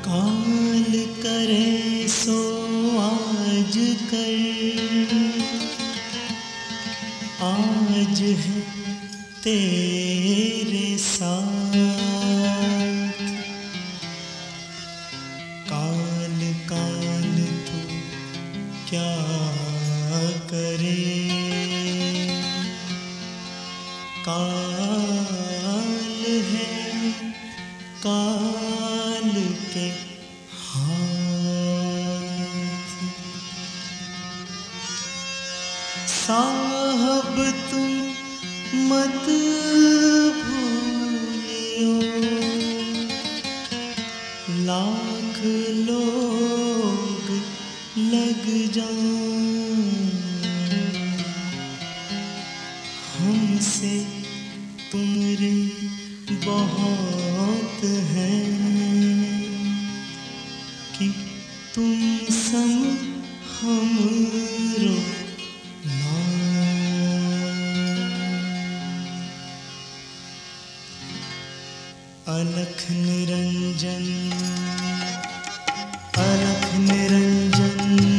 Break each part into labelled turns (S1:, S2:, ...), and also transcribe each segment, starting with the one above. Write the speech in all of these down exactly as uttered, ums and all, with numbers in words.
S1: काल करे सो आज कर, आज है तेरे साथ। काल काल तो क्या करे, काल है काल के हाथ। साहब तुम मत भूलियो, लाख लोग लग जाएं, हमसे तुमरे बहुत हैं कि तुम सम हमरो ना। अलख निरंजन अलख निरंजन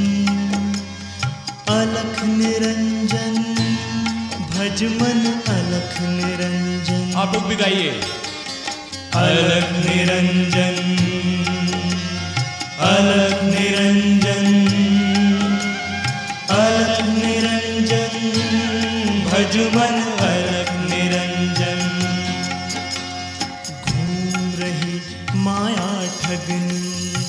S1: अलख निरंजन भज मन अलख निरंजन।
S2: आप लोग भी गाइए।
S1: अलख निरंजन अलख निरंजन अलख निरंजन भज मन अलख निरंजन। घूम रही माया ठगनी,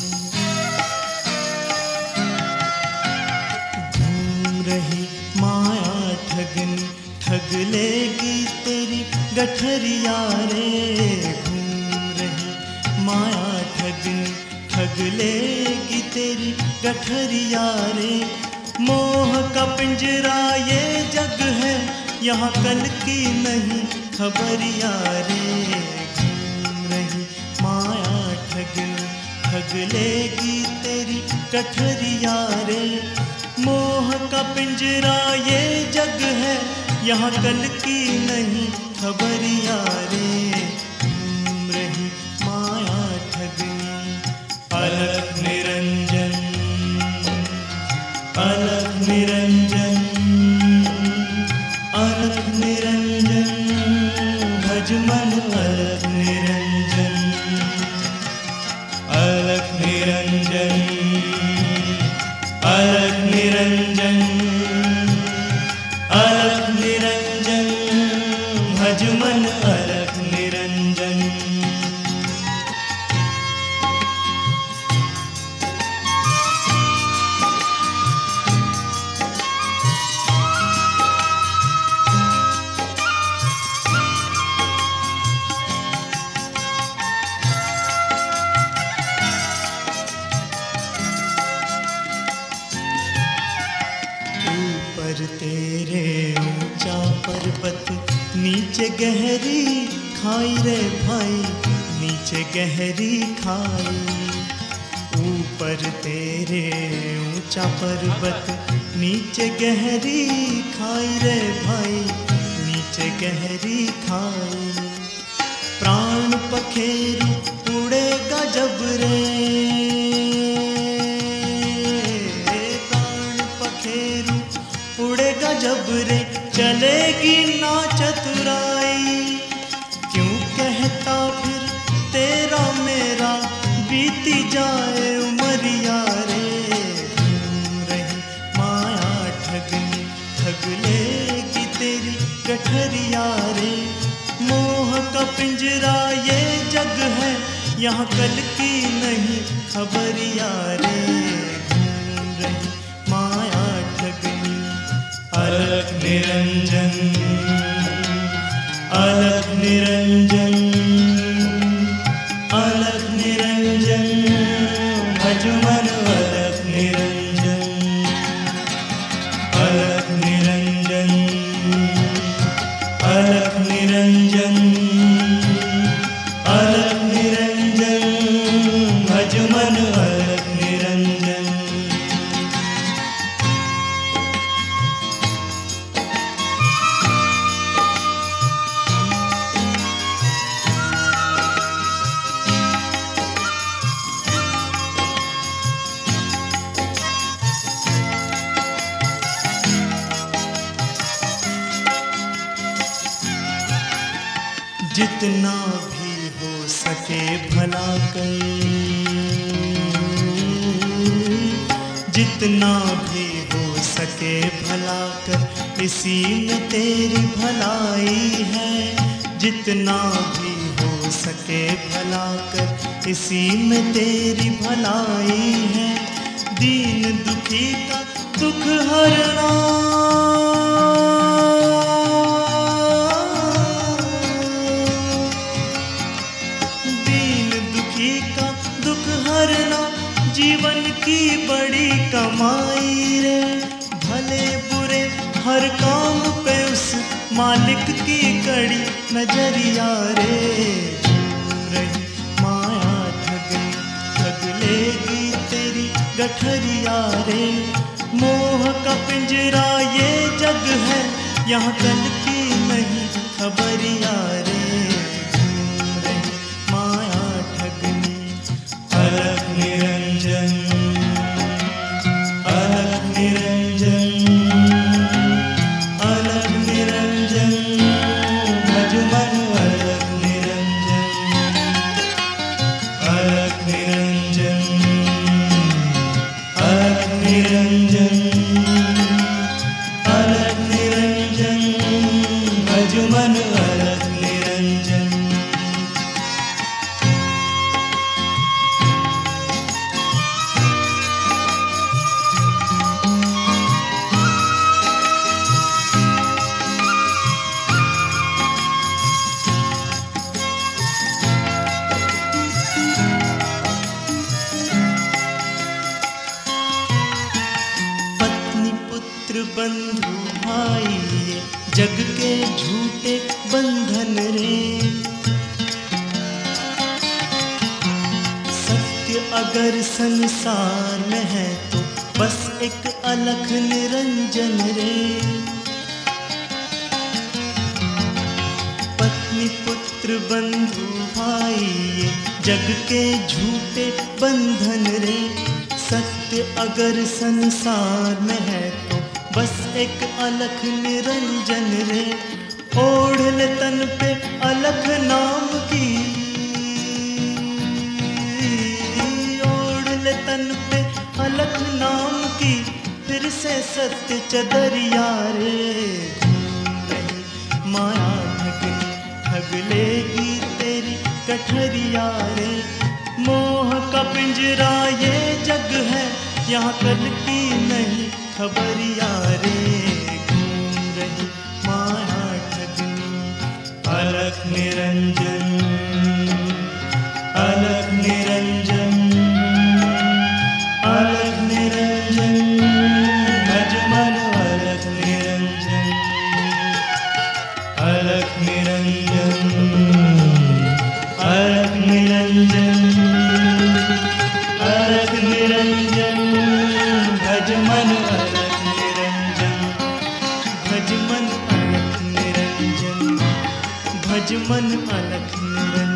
S1: घूम रही माया ठगनी, ठग लेगी तेरी गठरिया रे। घूम रही माया ठगनी, ठग लेगी तेरी गठरिया रे। मोह का पिंजरा ये जग है, यहाँ कल की नहीं खबरिया रे। घूम रही माया ठगनी, ठग लेगी तेरी गठरिया रे। मोह का पिंजरा ये जग है, यहाँ कल की नहीं खबरिया रे। घूम रही माया ठगनी। अलख निरंजन अलख निरंजन अलख निरंजन भज मन अलख निरंजन। अलख निरंजन अलख निरंजन अलख निरंजन भज मन अलख निरंजन। ऊपर तेरे ऊंचा पर्वत, नीचे गहरी खाई रे भाई, नीचे गहरी खाई। ऊपर तेरे ऊंचा पर्वत, नीचे गहरी खाई रे भाई, नीचे गहरी खाई। प्राण पखेरु उड़ेगा जब रे, प्राण पखेरु उड़ेगा जब रे, चलेगी ना चतुराई। क्यों कहता फिर तेरा मेरा बीती जाए उमरिया रे। घूम रही माया ठगनी, ठग लेगी तेरी गठरिया रे। मोह का पिंजरा ये जग है, यहाँ कल की नहीं खबरिया रे। घूम रही माया ठगनी। अलख निरंजन अलख निरंजन अलख निरंजन भज मन अलख निरंजन। अलख निरंजन अलख निरंजन अलख निरंजन भज मन अलख निरंजन। जितना भी हो सके भला कर, जितना भी हो सके भला कर, इसी में तेरी भलाई है। जितना भी हो सके भला कर, इसी में तेरी भलाई है। दीन दुखी का दुख हरना, दीन दुखी का दुख हरना जीवन की बड़ी कमाई रे। भले बुरे हर काम पे उस मालिक की कड़ी नजरिया रे। झूम रही माया ठगनी, ठग लेगी तेरी गठरिया रे। मोह का पिंजरा ये जग है, यहाँ कल की नहीं खबरिया रे। झूम रही माया ठगनी। अलख निरंजन, अलख निरंजन, अलख निरंजन, भज मन अलख निरंजन, अलख निरंजन, अलख निरंजन, अलख निरंजन, भज मन अलख निरंजन। बंधु भाई ये जग के झूठे बंधन रे। सत्य अगर संसार में है तो बस एक अलख निरंजन रे। पत्नी पुत्र बंधु भाई ये जग के झूठे बंधन रे। सत्य अगर संसार में है तो बस एक अलख निरंजन रे। ओढ़ ले तन पे अलख नाम की, ओढ़ ले तन पे अलख नाम की, फिर से सत्य चदरिया रे। झूम रही माया ठगनी, ठग लेगी तेरी गठरिया रे। मोह का पिंजरा ये जग है, यहाँ कल की नहीं खबरिया रे। घूम रही माया ठगनी। अलख निरंजन, अलख निरंजन, अलख निरंजन, भज मन अलख निरंजन, अलख निरंजन, अलख निरंजन, अलख निरंजन, भज मन अलख निरंजन, भज मन अलख निरंजन, भज मन अलख निरंजन।